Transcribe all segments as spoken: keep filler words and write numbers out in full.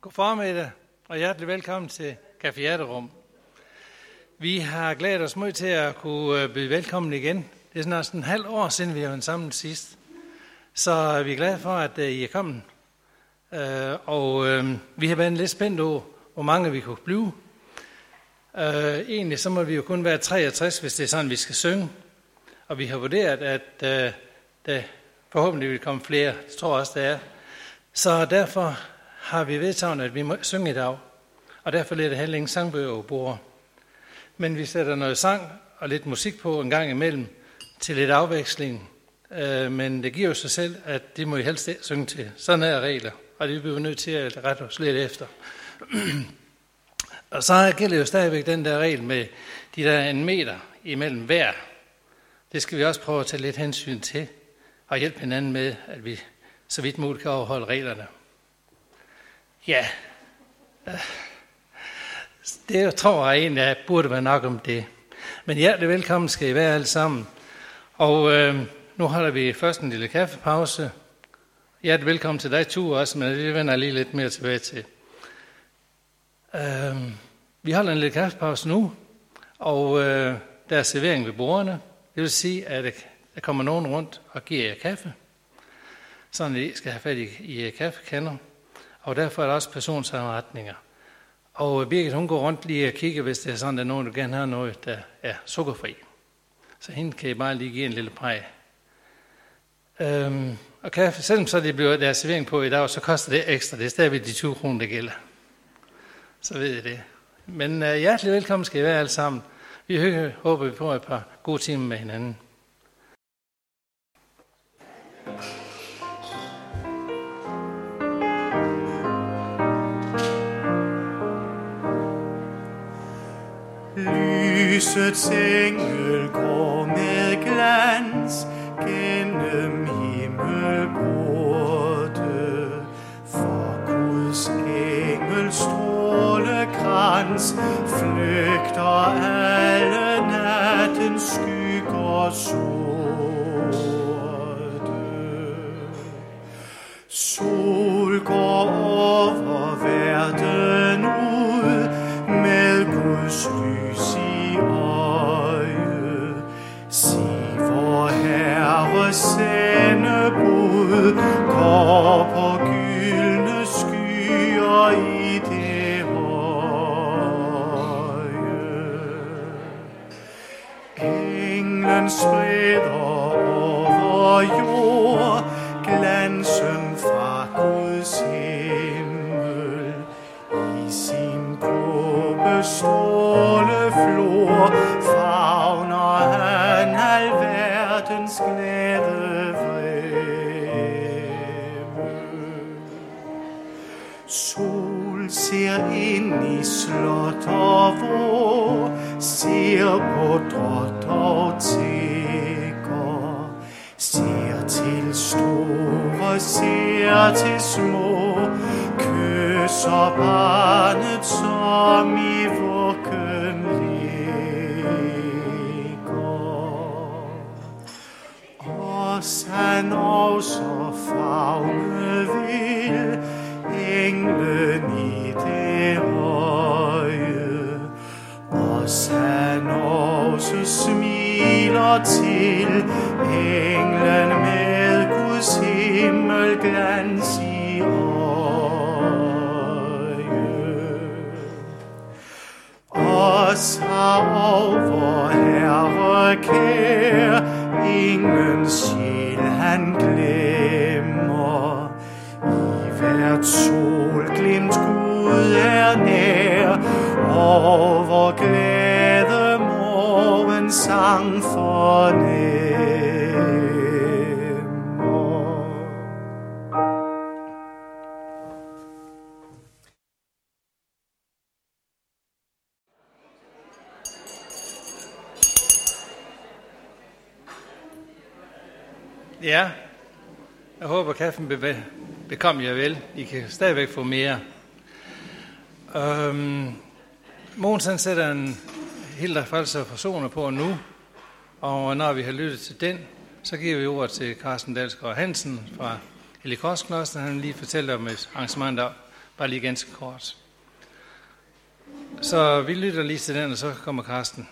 God formiddag, og hjertelig velkommen til Café Hjerterum. Vi har glædet os meget til at kunne byde velkommen igen. Det er snart en halv år siden, vi har været sammen sidst. Så vi er glade for, at I er kommet. Og vi har været lidt spændt over, hvor mange vi kunne blive. Egentlig så må vi jo kun være treogtres, hvis det er sådan, vi skal synge. Og vi har vurderet, at der forhåbentlig vil komme flere. Det tror jeg også, det er. Så derfor har vi vedtaget, at vi må synge i dag. Og derfor bliver det heller ingen sangbøger over bordet. Men vi sætter noget sang og lidt musik på en gang imellem til lidt afveksling. Men det giver jo sig selv, at det må I helst synge til. Sådan er regler, og det bliver vi nødt til at rette os lidt efter. Og så gælder jo stadigvæk den der regel med de der en meter imellem hver. Det skal vi også prøve at tage lidt hensyn til og hjælpe hinanden med, at vi så vidt muligt kan overholde reglerne. Ja, det tror jeg egentlig, at burde være nok om det. Men hjertelig velkommen skal I være alle sammen. Og øh, nu holder vi først en lille kaffepause. Hjertelig velkommen til dig, Tue, også, men det vender jeg lige lidt mere tilbage til. Øh, vi holder en lille kaffepause nu, og øh, der er servering ved bordene. Det vil sige, at der kommer nogen rundt og giver jer kaffe, sådan at I skal have fat i, i kaffekander. Og derfor er der også personsammenretninger. Og Birgit, hun går rundt lige og kigger, hvis det er sådan, at nogen, der gerne har noget, der er sukkerfri. Så hende kan I bare lige give en lille præg. Øhm, og kaffe, selvom så det bliver der servering på i dag, så koster det ekstra. Det er stadigvæk de tyve kroner, der gælder. Så ved I det. Men uh, hjertelig velkommen skal I være alle sammen. Vi hører, håber vi på et par gode timer med hinanden. Lysets engel går med glans gennem himmelporte, for Guds engel strålekrans flygter alle nattens skygger sorte. Sol går over verden ud med Guds lys i øje. Sig vor Herre sendebud går på gyldne skyer i det høje. Englen spreder over jord glansen fra Guds himmel. I sin blå stråleflor favner han alverdens glæde vremme. Sol ser ind i slot og vrå, ser på drot og tigger, ser til store, ser til små, kysser barnet som i vuggen ligger. Os han også favne vil, englen i det høje. Os han også smiler til, englen med Guds himmelglans i øje. Os har over Herre kær, ingen sjæl han glemmer. I hvert solglimt Gud er nær, og vor glæde morgensang fornemmer. Ja, jeg håber, kaffen bekommer jer vel. I kan stadigvæk få mere. Øhm, Mogens han sætter en Hilda Frelser og Forsoner på nu, og når vi har lyttet til den, så giver vi ordet til Carsten Dalsgaard Hansen fra Hellig Korsklosteret. Han lige fortæller om et arrangement, der bare lige ganske kort. Så vi lytter lige til den, og så kommer Karsten.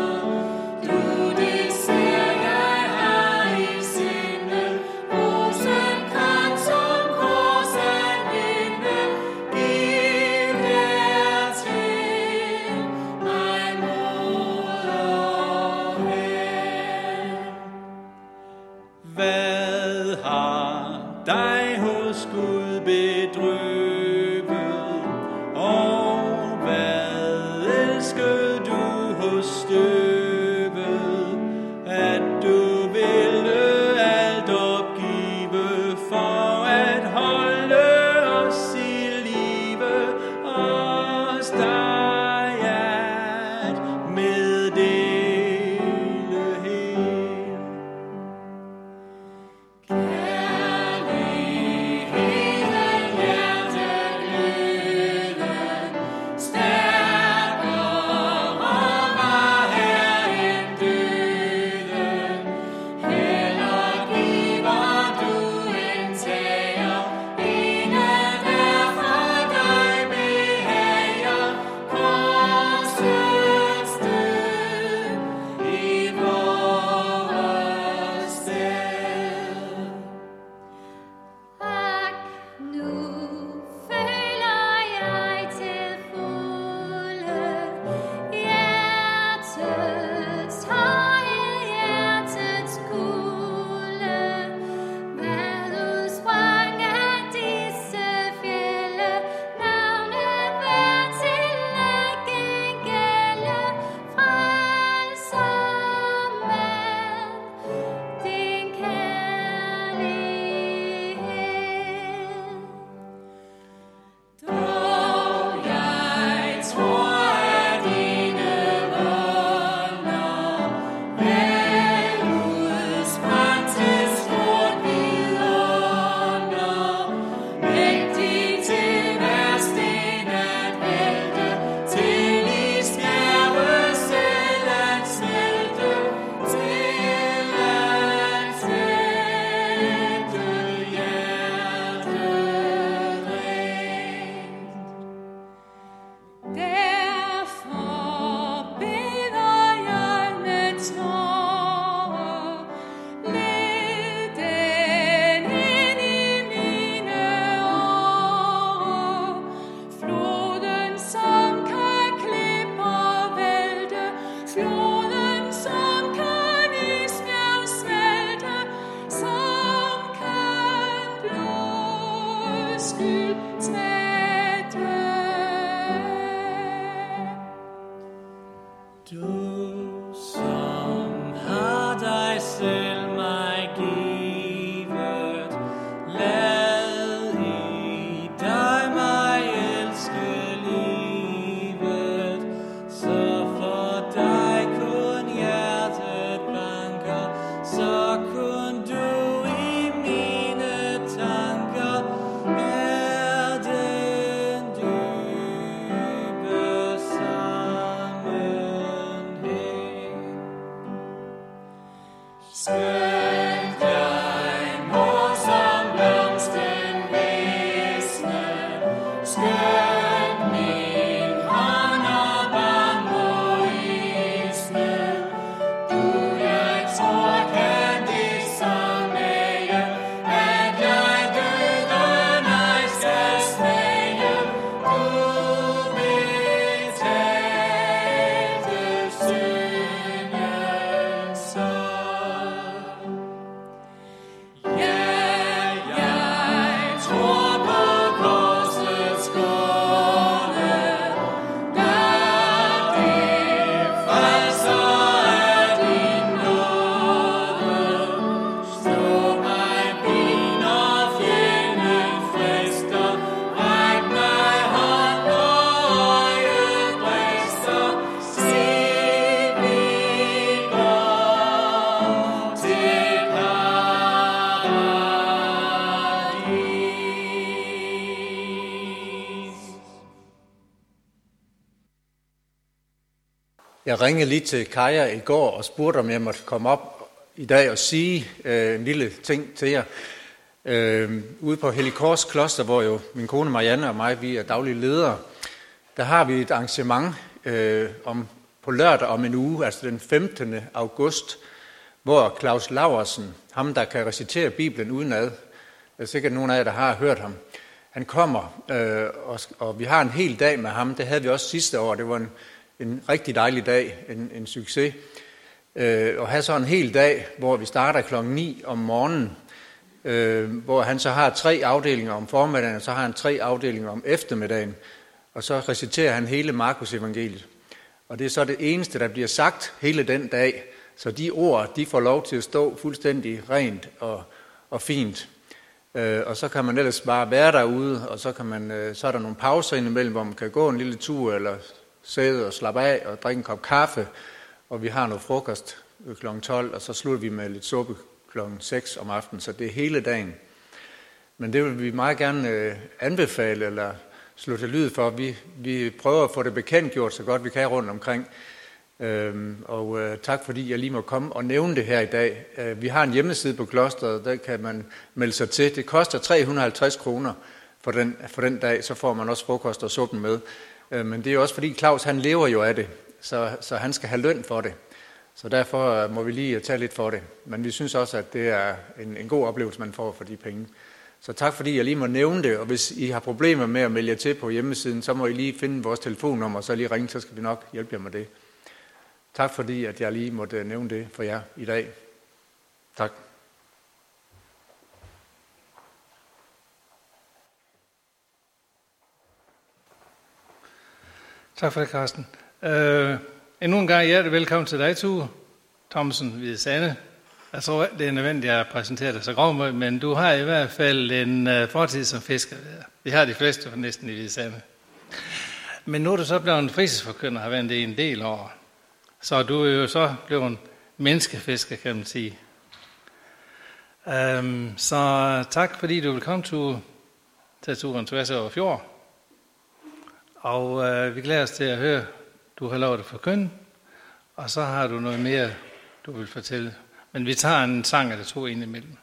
Du det ser jeg har i sinde, rose Jeg ringede lige til Kaja i går og spurgte, om jeg måtte komme op i dag og sige øh, en lille ting til jer. Øh, ude på Hellig Kors Kloster, hvor jo min kone Marianne og mig, vi er daglige ledere, der har vi et arrangement øh, om, på lørdag om en uge, altså den femtende august, hvor Claus Laursen, ham der kan recitere Bibelen udenad, der er sikkert nogen af jer, der har hørt ham, han kommer, øh, og, og vi har en hel dag med ham. Det havde vi også sidste år. Det var en, en rigtig dejlig dag, en, en succes. Øh, og have så en hel dag, hvor vi starter klokken ni om morgenen, øh, hvor han så har tre afdelinger om formiddagen, og så har han tre afdelinger om eftermiddagen, og så reciterer han hele Markus evangeliet. Og det er så det eneste, der bliver sagt hele den dag, så de ord, de får lov til at stå fuldstændig rent og, og fint. Øh, og så kan man ellers bare være derude, og så, kan man, øh, så er der nogle pauser indimellem, hvor man kan gå en lille tur, eller sidde og slappe af og drikke en kop kaffe, og vi har noget frokost klokken tolv, og så slutter vi med lidt suppe klokken seks om aftenen, så det er hele dagen. Men det vil vi meget gerne øh, anbefale, eller slå til lyd for. Vi, vi prøver at få det bekendtgjort så godt vi kan rundt omkring. Øhm, og øh, tak fordi jeg lige må komme og nævne det her i dag. Øh, vi har en hjemmeside på klosteret, der kan man melde sig til. Det koster tre hundrede og halvtreds kroner for den, for den dag, så får man også frokost og suppen med. Øh, men det er også fordi Claus han lever jo af det, så, så han skal have løn for det. Så derfor øh, må vi lige tage lidt for det. Men vi synes også, at det er en, en god oplevelse, man får for de penge. Så tak fordi jeg lige må nævne det, og hvis I har problemer med at melde jer til på hjemmesiden, så må I lige finde vores telefonnummer, og så lige ringe, så skal vi nok hjælpe jer med det. Tak fordi, at jeg lige måtte nævne det for jer i dag. Tak. Tak for det, Carsten. Uh, endnu en gang hjertelig velkommen til dig, Tue Thomsen Hvide Sande. Jeg tror ikke, det er nødvendigt at præsentere dig så grovt, men du har i hvert fald en uh, fortid som fisker. Vi har de fleste for næsten i Hvide Sande. Men nu er du så blevet en fritidsforkynder, har været det i en del år. Så du er jo så blevet en menneskefisker, kan man sige. Um, så tak, fordi du vil komme til, til turen tværs over fjord. Og uh, vi glæder os til at høre, du har lov at forkynde. Og så har du noget mere, du vil fortælle. Men vi tager en sang eller to ind imellem.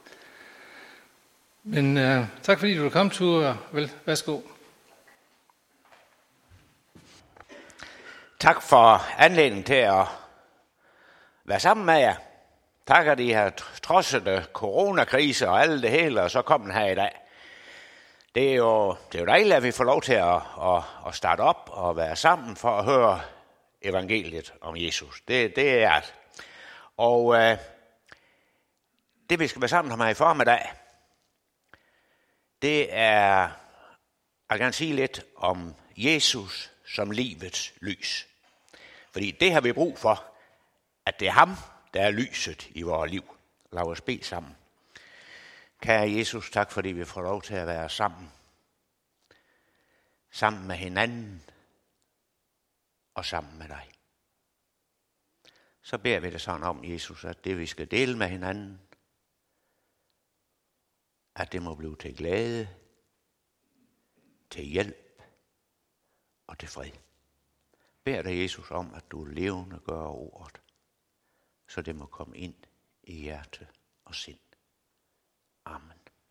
Men uh, tak, fordi du vil komme, Tue. Vel, værsgo. Tak for anledningen til at være sammen med jer. Tak, at I har trodset coronakrise og alt det hele, og så kom den her i dag. Det er jo, det er jo dejligt, at vi får lov til at, at, at starte op og være sammen for at høre evangeliet om Jesus. Det, det er alt. Og øh, det, vi skal være sammen om her i formiddag, det er, jeg kan sige lidt om Jesus som livets lys. Fordi det har vi brug for, at det er ham, der er lyset i vores liv. Lad os bede sammen. Kære Jesus, tak fordi vi får lov til at være sammen. Sammen med hinanden og sammen med dig. Så beder vi det sådan om, Jesus, at det vi skal dele med hinanden, at det må blive til glæde, til hjælp og til fred. Bær dig, Jesus, om, at du levende gør ordet, så det må komme ind i hjerte og sind. Amen.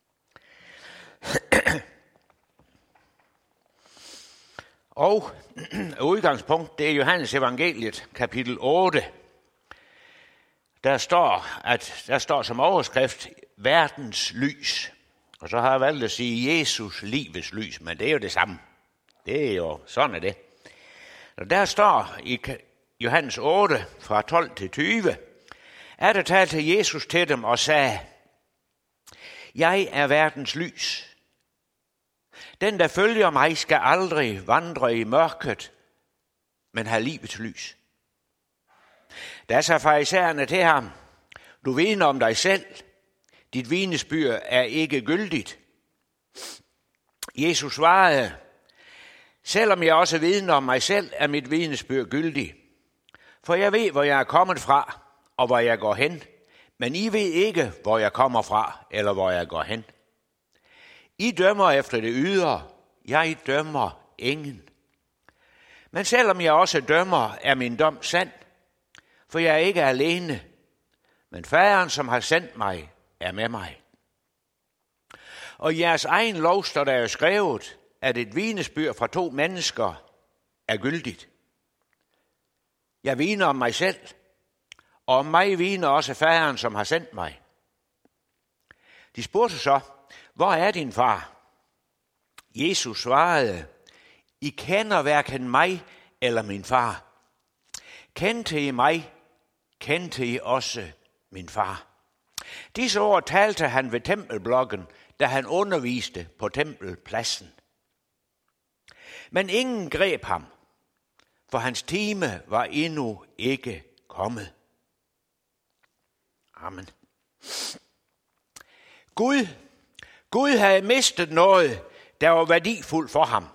Og udgangspunkt, det er Johannes evangeliet, kapitel otte. Der står, at der står som overskrift, verdens lys. Og så har jeg valgt at sige, Jesus livets lys, men det er jo det samme. Det er jo, sådan er det. Og der står i Johannes otte, fra tolv til tyve, er der talte Jesus til dem og sagde, jeg er verdens lys. Den, der følger mig, skal aldrig vandre i mørket, men have livets lys. Der sagde farisæerne til ham, du vidner om dig selv, dit vidnesbyrd er ikke gyldigt. Jesus svarede, selvom jeg også vidner om mig selv, er mit vidnesbyrd gyldigt. For jeg ved, hvor jeg er kommet fra, og hvor jeg går hen. Men I ved ikke, hvor jeg kommer fra, eller hvor jeg går hen. I dømmer efter det ydre, jeg dømmer ingen. Men selvom jeg også dømmer, er min dom sand, for jeg er ikke alene, men faderen, som har sendt mig, er med mig. Og i jeres egen lov står der jo skrevet, at et vidnesbyrd fra to mennesker er gyldigt. Jeg vidner om mig selv, og om mig vidner også faderen, som har sendt mig. De spurgte så, hvor er din far? Jesus svarede, I kender hverken mig eller min far. Kendte I mig, kendte I også min far. Disse ord talte han ved tempelblokken, da han underviste på tempelpladsen. Men ingen greb ham, for hans time var endnu ikke kommet. Amen. Gud, Gud havde mistet noget, der var værdifuldt for ham.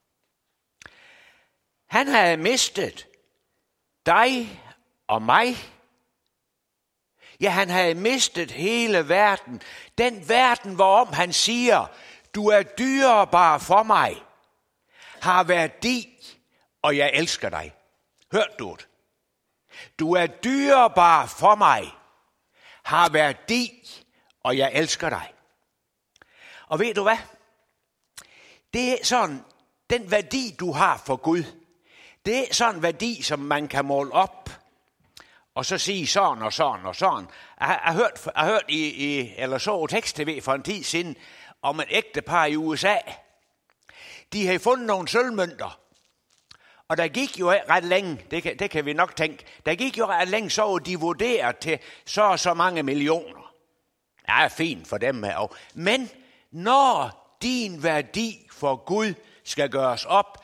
Han havde mistet dig og mig. Ja, han havde mistet hele verden. Den verden, hvorom han siger, du er dyrebar for mig, har værdi, og jeg elsker dig. Hørte du det? Du er dyrebar for mig, har værdi, og jeg elsker dig. Og ved du hvad? Det er sådan, den værdi, du har for Gud, det er sådan en værdi, som man kan måle op, og så sige sådan og sådan og sådan. Jeg har, jeg har hørt, jeg har hørt i, i, eller så tekst-tv for en tid siden, om et ægtepar i U S A. De havde fundet nogle sølvmønter, og der gik jo ret længe, det kan, det kan vi nok tænke, der gik jo ret længe, så var de vurderet til så og så mange millioner. Det er fint for dem her. Men når din værdi for Gud skal gøres op,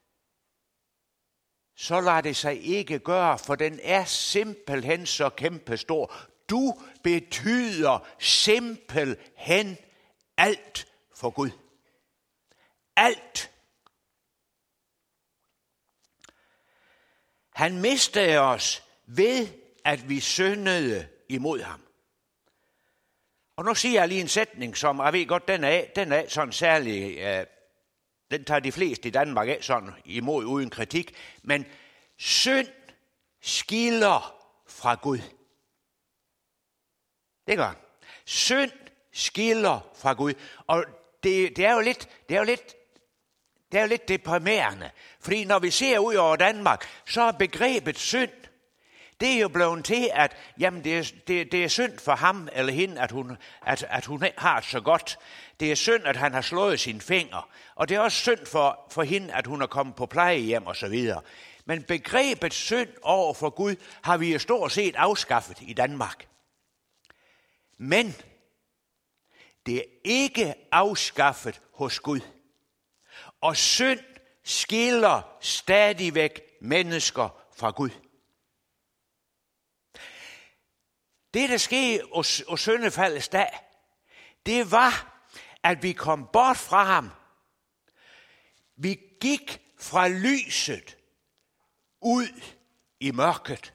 så lader det sig ikke gøre, for den er simpelthen så kæmpestor. Du betyder simpelthen alt for Gud. Alt. Han mistede os ved, at vi syndede imod ham. Og nu siger jeg lige en sætning, som jeg ved godt, den er, den er sådan særlig, øh, den tager de fleste i Danmark af sådan imod uden kritik, men synd skiller fra Gud. Det gør han. Synd skiller fra Gud. Og det, det er jo lidt, det er jo lidt, det er jo lidt deprimerende, fordi når vi ser ud over Danmark, så er begrebet synd, det er jo blevet til, at jamen, det, er, det, det er synd for ham eller hende, at hun, at, at hun har det så godt. Det er synd, at han har slået sine fingre. Og det er også synd for, for hende, at hun er kommet på plejehjem og så videre. Men begrebet synd over for Gud har vi jo stort set afskaffet i Danmark. Men det er ikke afskaffet hos Gud. Og synd skiller stadigvæk mennesker fra Gud. Det, der skete på syndefaldets dag, det var, at vi kom bort fra ham. Vi gik fra lyset ud i mørket.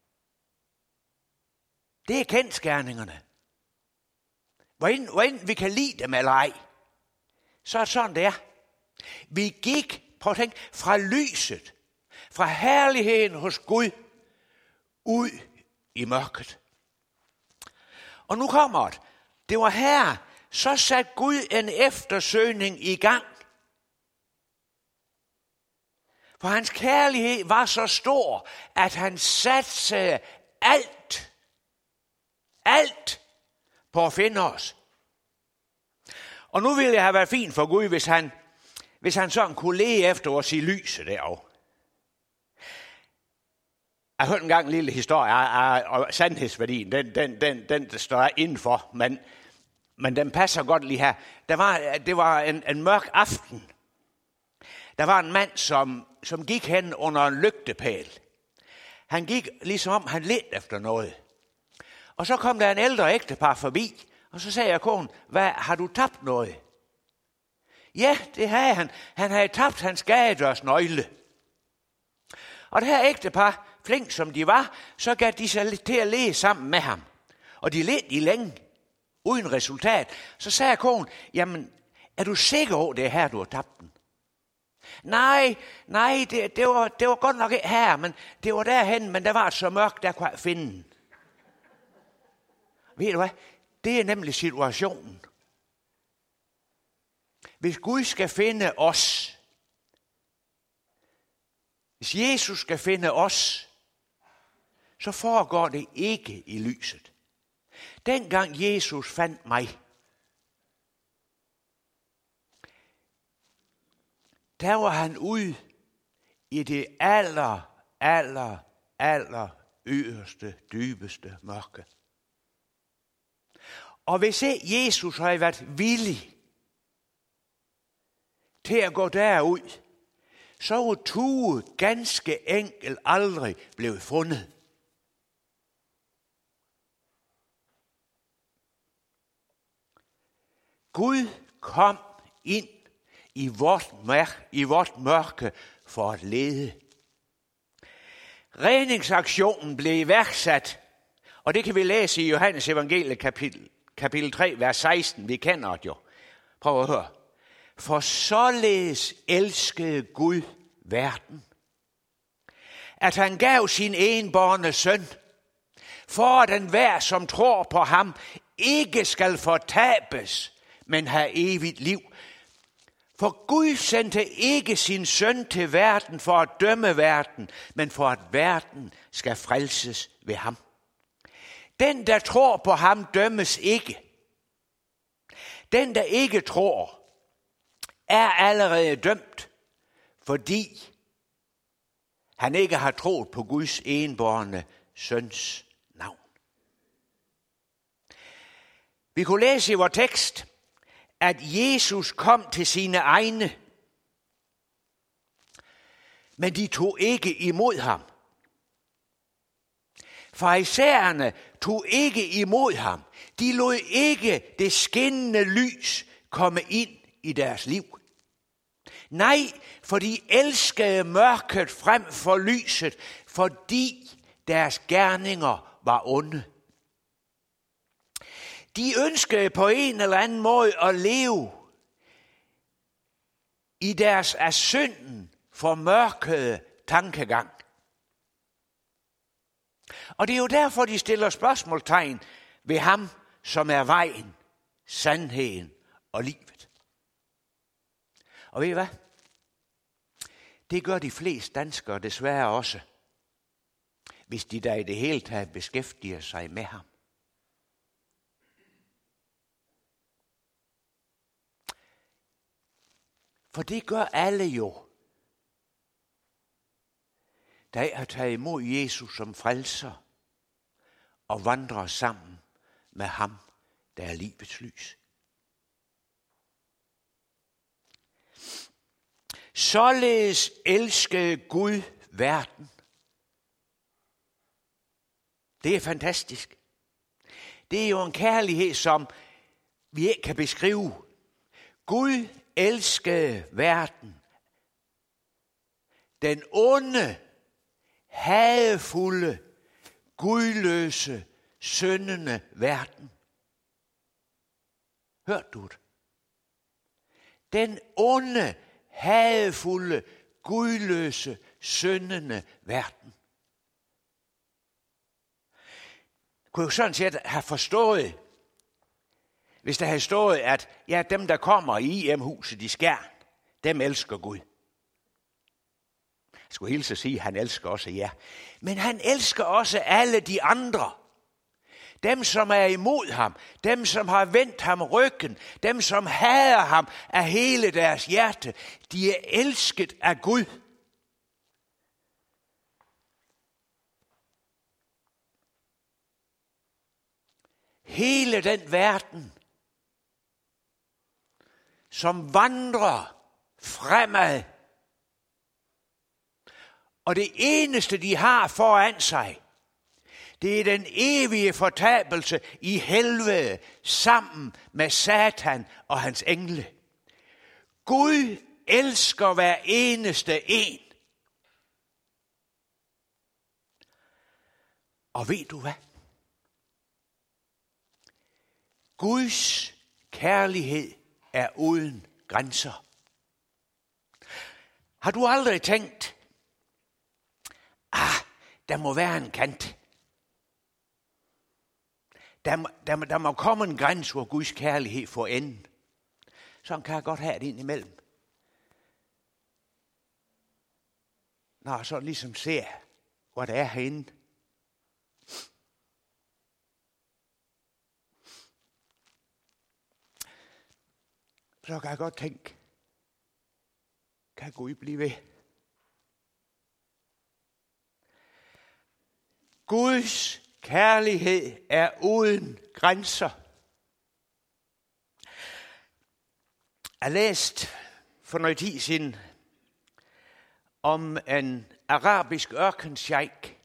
Det er kendsgerningerne. Hvor end, hvor end vi kan lide dem eller ej, så er det sådan, det er. Vi gik, prøv at tænke, fra lyset, fra herligheden hos Gud, ud i mørket. Og nu kommer det. Det var her, så satte Gud en eftersøgning i gang. For hans kærlighed var så stor, at han satte alt, alt på at finde os. Og nu ville det have været fint for Gud, hvis han, hvis han sådan kunne lede efter os i lyset derovre. Jeg hørte engang en lille historie, og sandhedsværdien, den, den, den, den der står indenfor, men, men den passer godt lige her. Der var, det var en, en mørk aften. Der var en mand, som, som gik hen under en lygtepæl. Han gik ligesom om, han ledte efter noget. Og så kom der en ældre ægtepar forbi, og så sagde jeg konen, hvad, har du tabt noget? Ja, det havde han. Han havde tabt hans gadedørsnøgle. Og det her ægtepar, flink som de var, så gav de sig til at lede sammen med ham. Og de ledte i længe, uden resultat. Så sagde konen, jamen, er du sikker over, det er her, du har tabt den? Nej, nej, det, det, var, det var godt nok ikke her, men det var derhen, men der var så mørkt, der kunne jeg finde den. Ved du hvad? Det er nemlig situationen. Hvis Gud skal finde os, hvis Jesus skal finde os, så foregår det ikke i lyset. Dengang Jesus fandt mig, der var han ude i det aller, aller, aller yderste, dybeste mørke. Og hvis ikke Jesus havde været villig til at gå derud, så var Tue ganske enkelt aldrig blevet fundet. Gud kom ind i vort, mørke, i vort mørke for at lede. Redningsaktionen blev iværksat, og det kan vi læse i Johannes Evangeliet kapitel, kapitel tre, vers seksten. Vi kender det jo. Prøv at høre. For således elskede Gud verden, at han gav sin enbårne søn, for at enhver, som tror på ham, ikke skal fortabes, men have evigt liv. For Gud sendte ikke sin søn til verden for at dømme verden, men for at verden skal frelses ved ham. Den, der tror på ham, dømmes ikke. Den, der ikke tror, er allerede dømt, fordi han ikke har troet på Guds enbårne søns navn. Vi kunne læse i vores tekst, at Jesus kom til sine egne, men de tog ikke imod ham. Farisæerne tog ikke imod ham. De lod ikke det skinnende lys komme ind i deres liv. Nej, for de elskede mørket frem for lyset, fordi deres gerninger var onde. De ønskede på en eller anden måde at leve i deres af synden formørkede tankegang. Og det er jo derfor, de stiller spørgsmålstegn ved ham, som er vejen, sandheden og livet. Og ved I hvad? Det gør de fleste danskere desværre også, hvis de der i det hele taget beskæftiger sig med ham. For det gør alle jo, der har taget imod Jesus som frelser og vandrer sammen med ham, der er livets lys. Således elskede Gud verden. Det er fantastisk. Det er jo en kærlighed, som vi ikke kan beskrive. Gud elskede verden. Den onde, hadefulde, gudløse, syndende verden. Hørte du det? Den onde, hadefulde, gudløse, syndende verden. Kunne jo sådan set have forstået, hvis der havde stået, at ja, dem, der kommer i I M-huset i Skjern, dem elsker Gud. Jeg skulle hilse at sige, at han elsker også jer. Men han elsker også alle de andre. Dem, som er imod ham. Dem, som har vendt ham ryggen. Dem, som hader ham af hele deres hjerte. De er elsket af Gud. Hele den verden, som vandrer fremad. Og det eneste, de har foran sig, det er den evige fortabelse i helvede sammen med Satan og hans engle. Gud elsker hver eneste en. Og ved du hvad? Guds kærlighed er uden grænser. Har du aldrig tænkt, ah, der må være en kant. Der må, der, må, der må komme en grænse, hvor Guds kærlighed får enden. Sådan kan jeg godt have det ind imellem. Når jeg så ligesom ser, hvad der er herinde. Så kan jeg godt tænke, kan Gud blive ved? Guds kærlighed er uden grænser. Jeg læste for noget tid siden om en arabisk ørkensheik.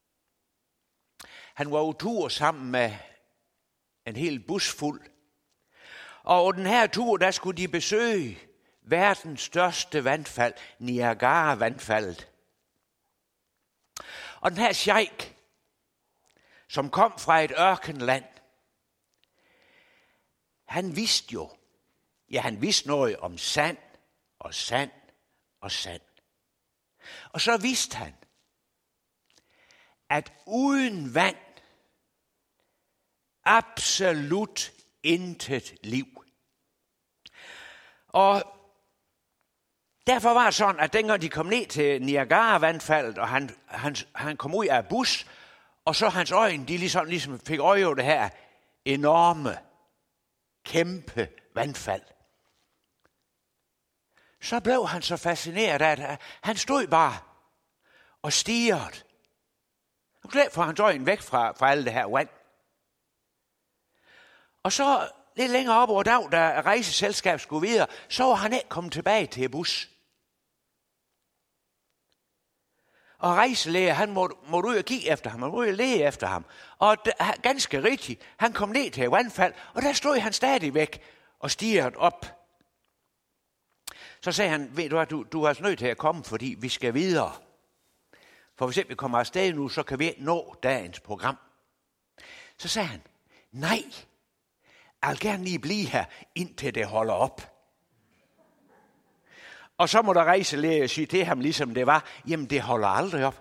Han var på tur sammen med en hel bus fuld. Og på den her tur, der skulle de besøge verdens største vandfald, Niagara-vandfaldet. Og den her sheik, som kom fra et ørkenland, han vidste jo, ja, han vidste noget om sand og sand og sand. Og så vidste han, at uden vand, absolut intet liv. Og derfor var det sådan, at dengang de kom ned til Niagara-vandfaldet, og han, han, han kom ud af bus, og så hans øjne, de ligesom, ligesom fik øje på det her enorme, kæmpe vandfald. Så blev han så fascineret af, at han stod bare og stirrede. Han kunne slet få hans øjne væk fra, fra alt det her vand. Og så lidt længere op over dag, da rejseselskabet skulle videre, så var han ikke kommet tilbage til bus. Og rejselæger, han måtte, måtte ud og kigge efter ham, han måtte ud og lede efter ham. Og det, ganske rigtigt, han kom ned til et vandfald, og der stod han stadigvæk og stirrede op. Så sagde han, ved du hvad, du, du er altså nødt til at komme, fordi vi skal videre. For hvis ikke vi kommer afsted nu, så kan vi ikke nå dagens program. Så sagde han, nej, jeg vil gerne lige blive her, indtil det holder op. Og så må der rejselæge sige til ham, ligesom det var, jamen det holder aldrig op.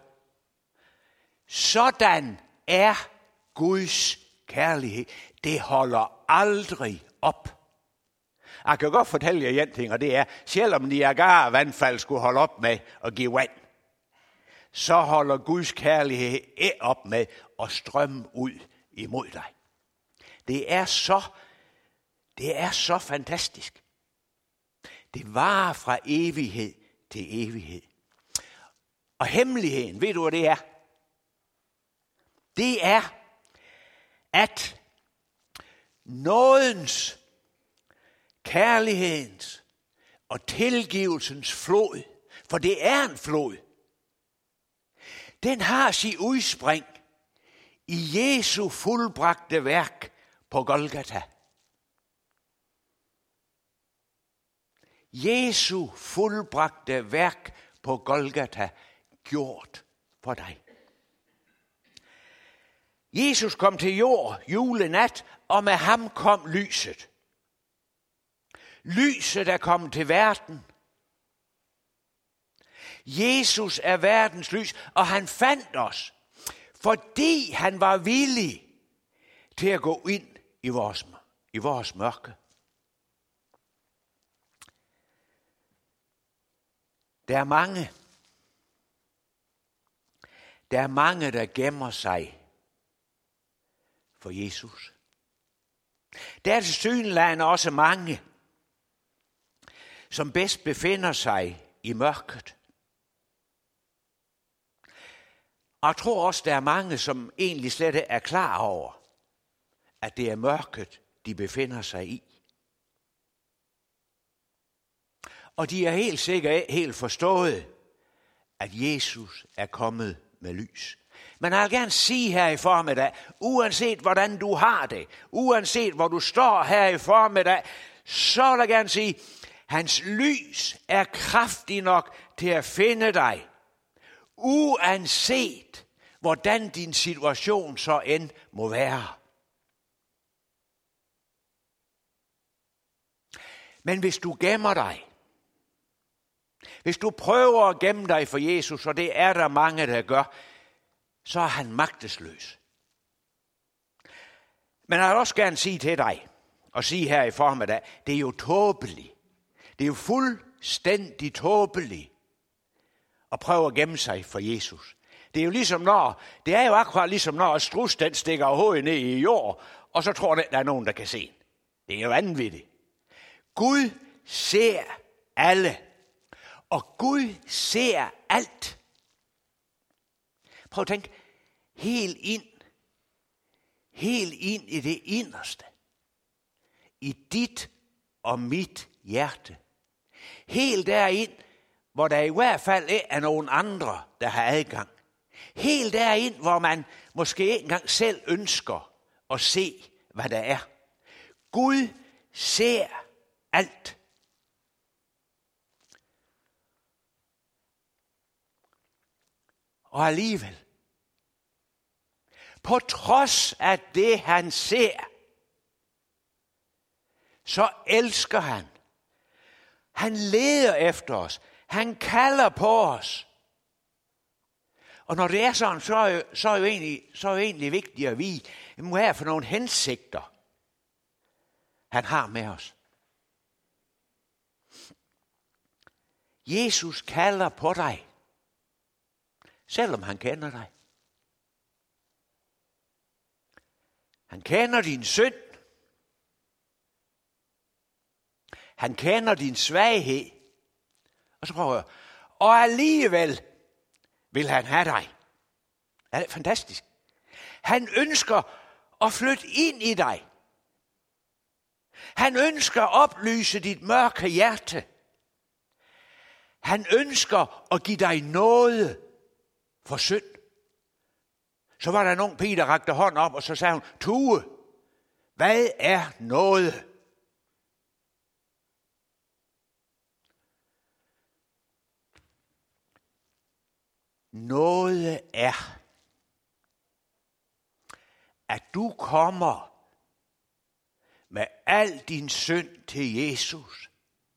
Sådan er Guds kærlighed. Det holder aldrig op. Jeg kan godt fortælle jer en ting, og det er, selvom Niagara-vandfald skulle holde op med at give vand, så holder Guds kærlighed ikke op med at strømme ud imod dig. Det er så, det er så fantastisk. Det varer fra evighed til evighed. Og hemmeligheden, ved du hvad det er? Det er, at nådens, kærlighedens og tilgivelsens flod, for det er en flod, den har sit udspring i Jesu fuldbragte værk på Golgata. Jesu fuldbragte værk på Golgata gjort for dig. Jesus kom til jord julenat, og med ham kom lyset. Lyset er kommet til verden. Jesus er verdens lys, og han fandt os, fordi han var villig til at gå ind i vores, i vores mørke. Der er mange, der er mange, der gemmer sig for Jesus. Der er tilsyneladende også mange, som bedst befinder sig i mørket. Og jeg tror også, der er mange, som egentlig slet ikke er klar over, at det er mørket, de befinder sig i. Og de er helt sikkert helt forstået, at Jesus er kommet med lys. Men jeg vil gerne sige her i formiddag, uanset hvordan du har det, uanset hvor du står her i formiddag, så vil jeg gerne sige, hans lys er kraftig nok til at finde dig, uanset hvordan din situation så end må være. Men hvis du gemmer dig, Hvis du prøver at gemme dig for Jesus, og det er der mange, der gør, så er han magtesløs. Men jeg vil også gerne sige til dig, og sige her i formiddag, det er jo tåbeligt. Det er jo fuldstændig tåbeligt at prøve at gemme sig for Jesus. Det er jo ligesom når, det er jo akkurat ligesom når strus den stikker hovedet ned i jord, og så tror den, der er nogen, der kan se den. Det er jo vanvittigt. Gud ser alle, og Gud ser alt. Prøv at tænke helt ind, helt ind i det inderste, i dit og mit hjerte. Helt derind, hvor der i hvert fald ikke er nogen andre, der har adgang. Helt derind, hvor man måske ikke engang selv ønsker at se, hvad der er. Gud ser alt. Og alligevel, på trods af det, han ser, så elsker han. Han leder efter os. Han kalder på os. Og når det er sådan, så er jo, så er jo, egentlig, så er jo egentlig vigtigt at vide, hvad er for nogle hensigter, han har med os. Jesus kalder på dig, selvom han kender dig. Han kender din synd. Han kender din svaghed. Og så prøver jeg, og alligevel vil han have dig. Er det fantastisk? Han ønsker at flytte ind i dig. Han ønsker at oplyse dit mørke hjerte. Han ønsker at give dig noget for synd. Så var der en ung pige, der rakte hånden op, og så sagde hun, Tue, hvad er noget? Noget er, at du kommer med al din synd til Jesus.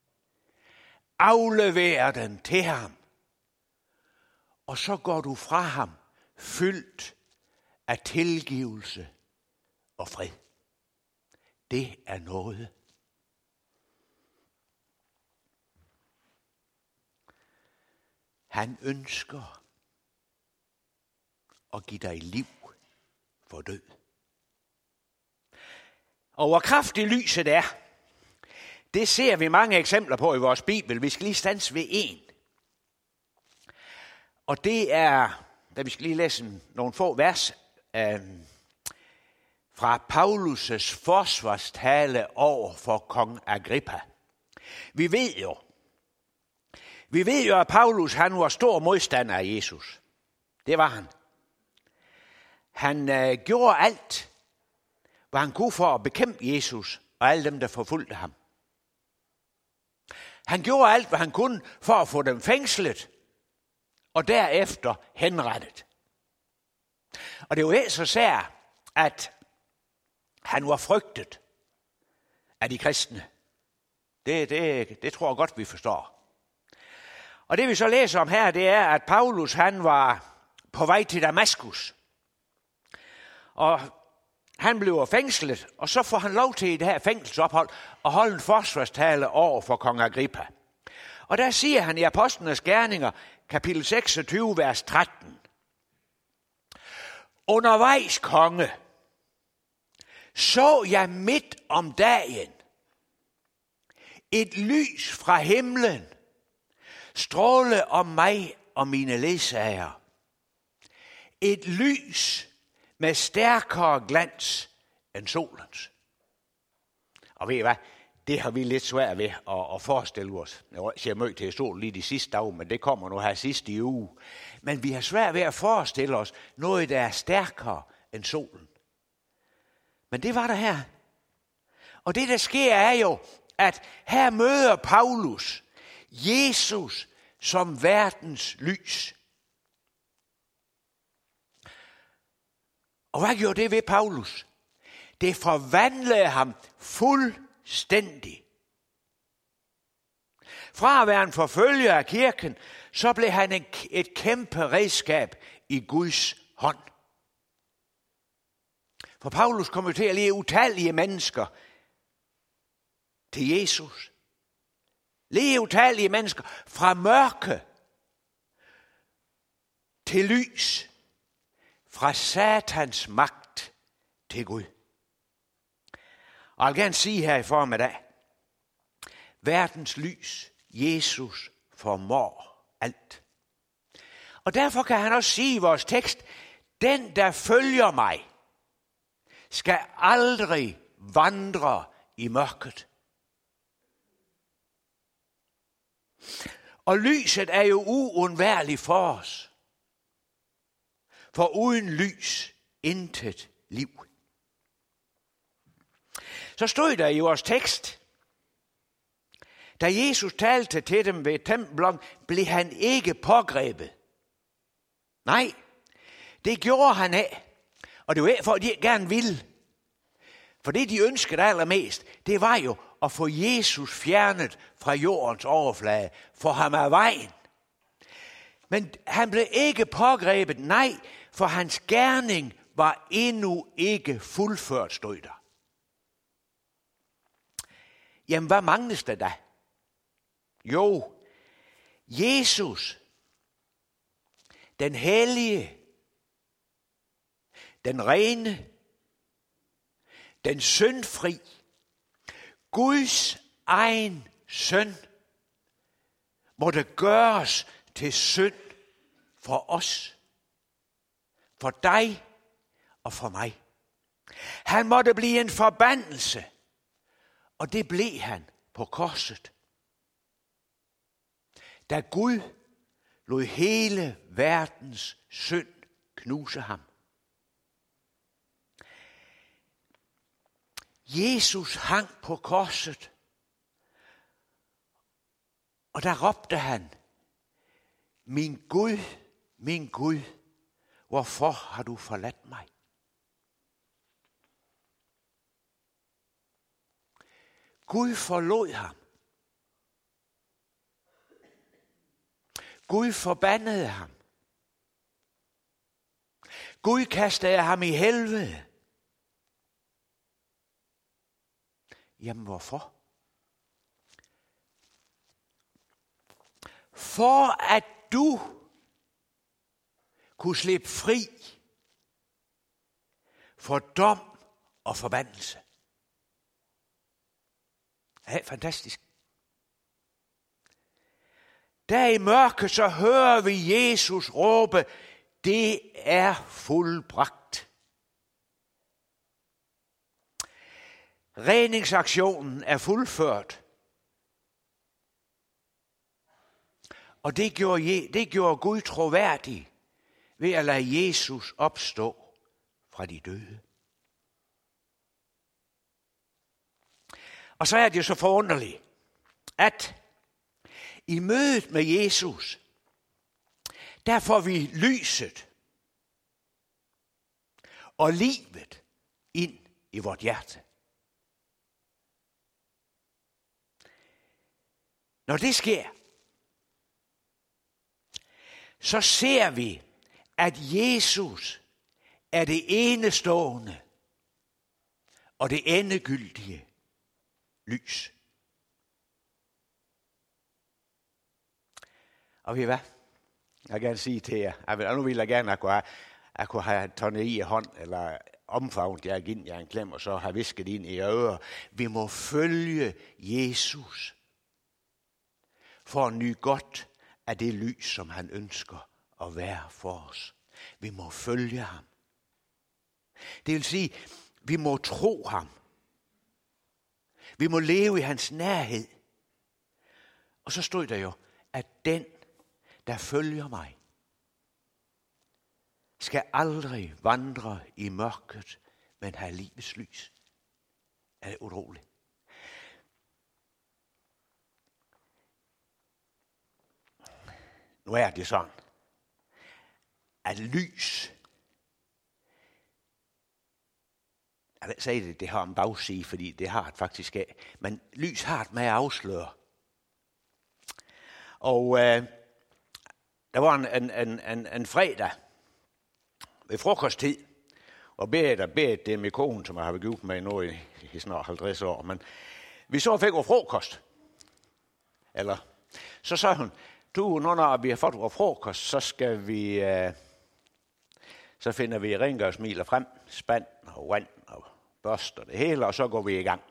Afleverer den til ham. Og så går du fra ham fyldt af tilgivelse og fred. Det er noget. Han ønsker at give dig liv for død. Og hvor kraftigt lyset er, det ser vi mange eksempler på i vores Bibel. Vi skal lige stands ved en. Og det er, da vi skal lige læse nogle få vers øh, fra Paulus' forsvarstale over for kong Agrippa. Vi ved jo, vi ved jo, at Paulus han var stor modstander af Jesus. Det var han. Han øh, gjorde alt, hvad han kunne for at bekæmpe Jesus og alle dem, der forfulgte ham. Han gjorde alt, hvad han kunne for at få dem fængslet og derefter henrettet. Og det var helt så sær, at han var frygtet af de kristne. Det, det, det tror jeg godt, vi forstår. Og det vi så læser om her, det er, at Paulus han var på vej til Damaskus. Og han blev fængslet, og så får han lov til i det her fængselsophold at holde en forsvarstale over for kong Agrippa. Og der siger han i Apostlenes Gerninger, kapitel seksogtyve, vers tretten. Undervejs, konge, så jeg midt om dagen et lys fra himlen stråle om mig og mine ledsagere. Et lys med stærkere glans end solens. Og ved I hvad? Det har vi lidt svært ved at, at forestille os. Jeg ser mødt til sol lige de sidste dage, men det kommer nu her sidste i uge. Men vi har svært ved at forestille os noget, der er stærkere end solen. Men det var der her. Og det, der sker, er jo, at her møder Paulus Jesus som verdens lys. Og hvad gjorde det ved Paulus? Det forvandlede ham fuldstændig. Fra at være en forfølger af kirken, så blev han et, et kæmpe redskab i Guds hånd. For Paulus kom jo til at lede utallige mennesker til Jesus. Lede utallige mennesker fra mørke til lys. Fra satans magt til Gud. Og jeg vil gerne sige her i formiddag, verdens lys, Jesus, formår alt. Og derfor kan han også sige i vores tekst, den der følger mig, skal aldrig vandre i mørket. Og lyset er jo uundværligt for os. For uden lys, intet liv. Så stod der i vores tekst, da Jesus talte til dem ved templet, blev han ikke pågrebet. Nej, det gjorde han af. Og det var ikke for, at de gerne ville. For det, de ønskede allermest, det var jo at få Jesus fjernet fra jordens overflade, for ham af vejen. Men han blev ikke pågrebet, nej, for hans gerning var endnu ikke fuldført, stod der. Jamen, hvad mangles der da? Jo, Jesus, den hellige, den rene, den syndfri, Guds egen søn, måtte gøres til synd for os, for dig og for mig. Han måtte blive en forbandelse, og det blev han på korset. Da Gud lod hele verdens synd knuse ham. Jesus hang på korset, og der råbte han, min Gud, min Gud, hvorfor har du forladt mig? Gud forlod ham. Gud forbandede ham. Gud kastede ham i helvede. Jamen hvorfor? For at du kunne slippe fri for dom og forbandelse. Ja, fantastisk. Der i mørke, så hører vi Jesus råbe, det er fuldbragt. Redningsaktionen er fuldført. Og det gjorde, det gjorde Gud troværdig ved at lade Jesus opstå fra de døde. Og så er det jo så forunderligt, at i mødet med Jesus, der får vi lyset og livet ind i vort hjerte. Når det sker, så ser vi, at Jesus er det enestående og det endegyldige lys. Og ved I hvad? Jeg vil gerne sige til jer, at nu vil jeg gerne, at jeg, jeg kunne have tårnet i hånd, eller omfavnet jer ind, jeg en klem, og så have visket ind i ører. Vi må følge Jesus for at nyde godt af det lys, som han ønsker at være for os. Vi må følge ham. Det vil sige, vi må tro ham. Vi må leve i hans nærhed. Og så stod der jo, at den, der følger mig, skal aldrig vandre i mørket, men have livets lys. Er det utroligt? Nu er det sådan, at lys, jeg vil sige det, det har en bagside, fordi det har det faktisk af, men lys har det med at afsløre. Og øh, der var en, en, en, en, en fredag ved frokosttid, og Berit og Berit, det er min kone, som jeg har været gift med nu i, i snart halvtreds år, men vi så fik vores frokost. Eller, så sagde hun, du, når vi har fået vores frokost, så skal vi, øh, så finder vi rengørsmidler frem, spand og vand og børst og det hele, og så går vi i gang.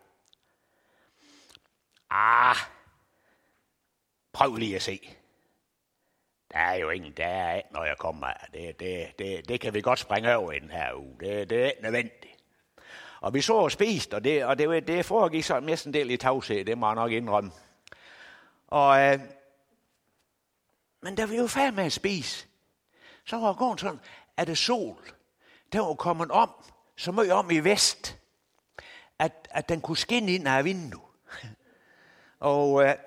Ah, prøv lige at se. Der er jo ingen, der er ikke, når jeg kommer. Det, det, det, det kan vi godt springe over i den her uge. Det, det er ikke nødvendigt. Og vi så og spist, og det, og det, det foregik så næsten del i tavshed, det må jeg nok indrømme. Og, øh, men da vi jo færdige med at spise, så var gården sådan, at det sol, der var kommet om, så meget om i vest, at, at den kunne skinne ind af vinduet. Og øh,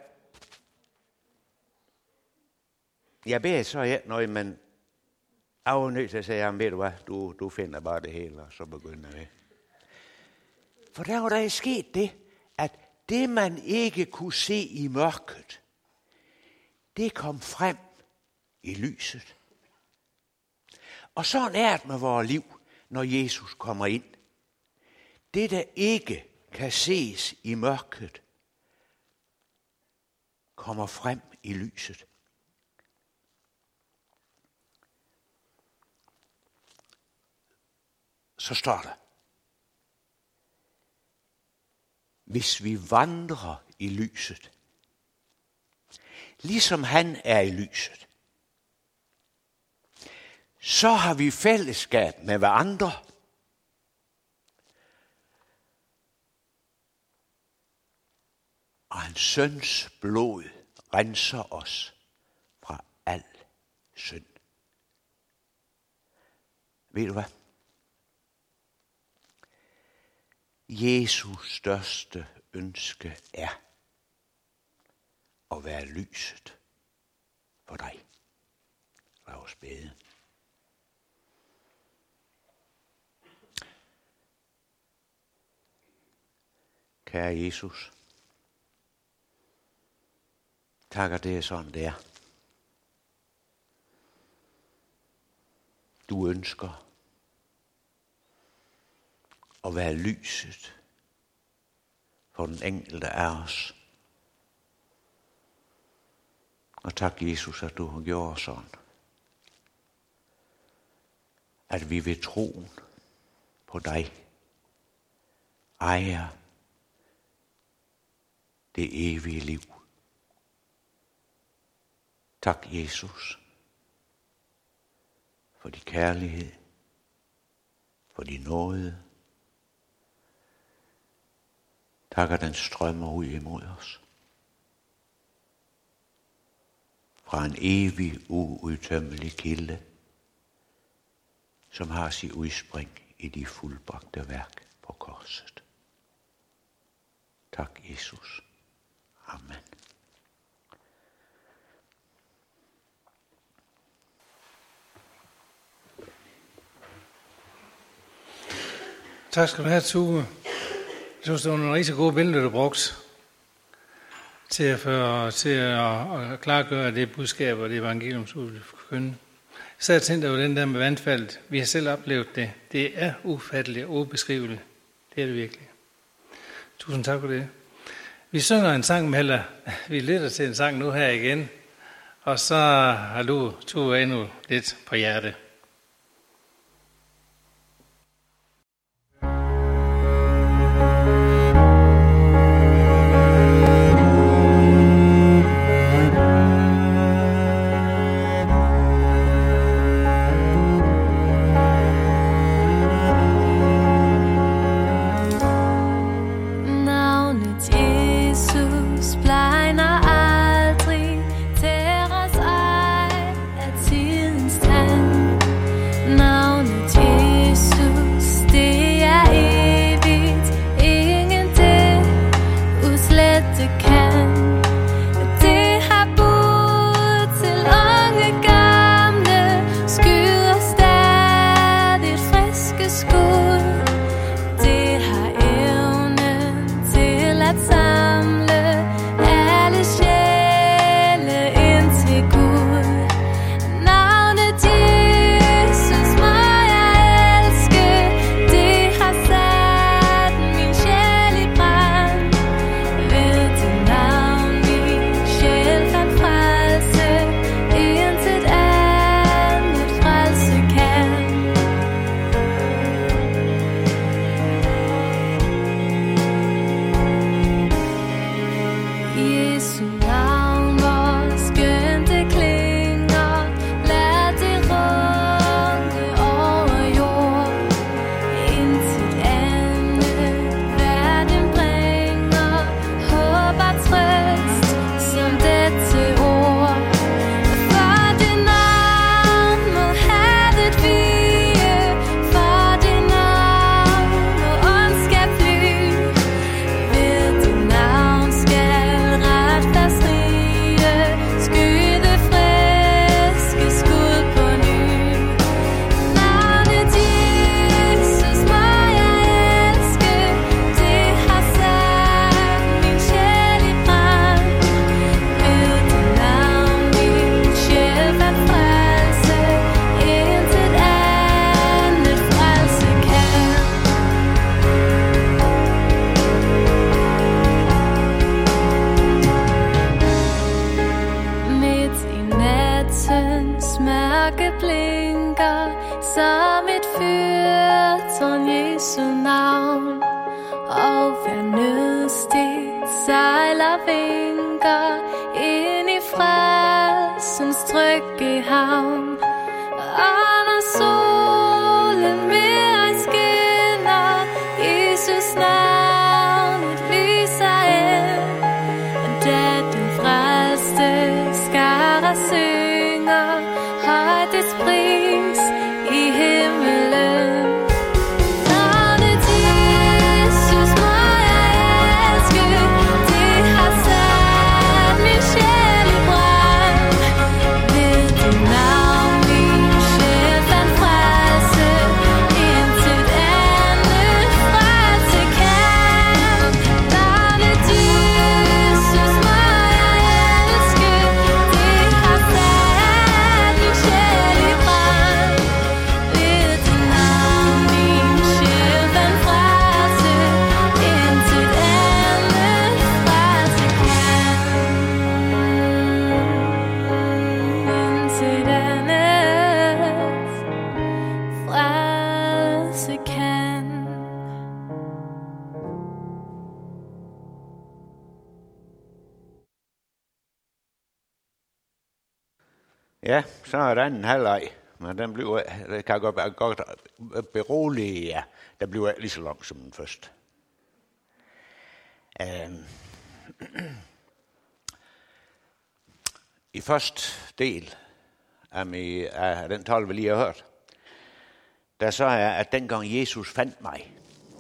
jeg beder så ikke noget, men jeg var nødt til at sige, jamen ved du hvad, du, du finder bare det hele, og så begynder vi. For der var der sket det, at det man ikke kunne se i mørket, det kom frem i lyset. Og sådan er det med vores liv, når Jesus kommer ind. Det der ikke kan ses i mørket, kommer frem i lyset. Så står der, hvis vi vandrer i lyset, ligesom han er i lyset, så har vi fællesskab med hverandre. Og hans søns blod renser os fra al synd. Ved du hvad? Jesus største ønske er at være lyset for dig. Lad os bede. Kære Jesus, tak at det er sådan det er. Du ønsker at være lyset for den enkelte af os. Og tak, Jesus, at du har gjort sådan, at vi ved troen på dig ejer det evige liv. Tak, Jesus, for din kærlighed, for din nåde. Tak, at den strømmer ud imod os. Fra en evig, uudtømmelig kilde, som har sit udspring i de fuldbragte værk på korset. Tak, Jesus. Amen. Tak skal du have, Tue. Jeg synes, det var nogle rigtig gode billeder, du brugte til at, for, til at, at klargøre det budskab og det evangelium, du vil forkynde. Så jeg tænkte over den der med vandfaldet. Vi har selv oplevet det. Det er ufatteligt og ubeskriveligt. Det er det virkelig. Tusind tak for det. Vi synger en sang med, eller vi lytter til en sang nu her igen. Og så har du, Tue, endnu lidt på hjerte. Aldrig tæres ej af tidens tand. mørke blinker som et fyrtårn, Jesu navn. Og hver nødstigt sejler vinker ind i frelsens trygge havn. Og når solen mere skinner, Jesus navnet lyser ind. Da den frelste skare synger højt dets pris i himmelen. Navnet Jesus må jeg elske, det har sat min sjæl i brand. Ved dit navn min sjæl fandt frelse, intet andet frelse kan. Navnet Jesus må jeg elske, det har sat min sjæl i brand. Ved dit navn min sjæl fandt frelse, intet andet frelse kan. Intet andet frelse kan. Ja, så er der en halvleg, men den bliver, det kan godt være godt berolige, ja. Den bliver ikke lige så lang som den første. Um, I første del af, mig, af den tale, vi lige har hørt, der så er, at dengang Jesus fandt mig,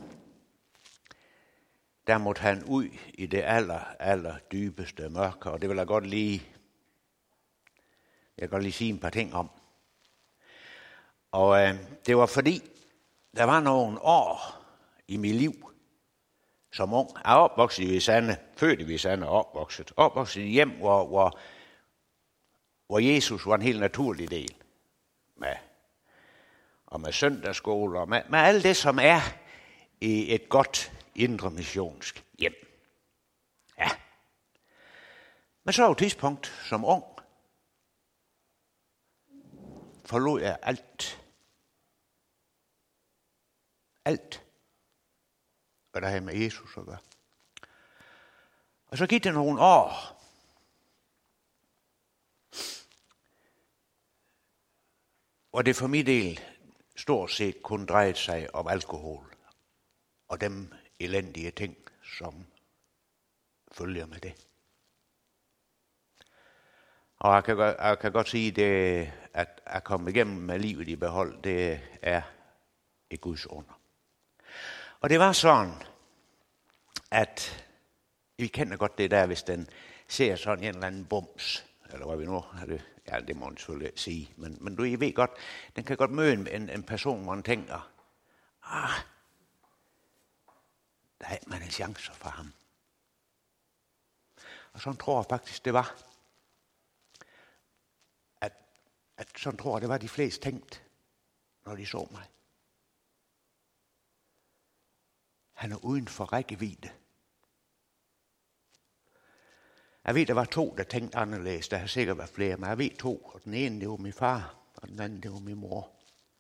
der måtte han ud i det aller, aller dybeste mørke, og det vil jeg godt lige Jeg kan godt lige sige en par ting om. Og øh, det var fordi, der var nogle år i mit liv som ung. Jeg er opvokset i Visanne, født i Visanne og opvokset. Opvokset i hjem, hvor, hvor, hvor Jesus var en helt naturlig del. Med, og med søndagsskole og med, med alt det, som er i et godt indre missionsk hjem. Ja. Men så var et tidspunkt som ung, forlod jeg alt. Alt. Hvad der havde med Jesus at gøre. Og så gik det nogle år. Og det for min del stort set kun drejede sig om alkohol. Og dem elendige ting, som følger med det. Og jeg kan, godt, jeg kan godt sige, det, at at komme igennem med livet i behold, det er et Guds under. Og det var sådan, at vi kender godt det der, hvis den ser sådan en eller anden bums, eller hvad vi nu har det, ja, det må man selvfølgelig sige, men, men du I ved godt, den kan godt møde en, en person, hvor man tænker, ah, der havde man en chance for ham. Og sådan tror jeg faktisk, det var. At sådan tror jeg, det var de fleste tænkt, når de så mig. Han er uden for rækkevidde. Jeg ved, der var to, der tænkte anderledes. Der har sikkert været flere, men jeg ved to. Og den ene, det var min far, og den anden, det var min mor.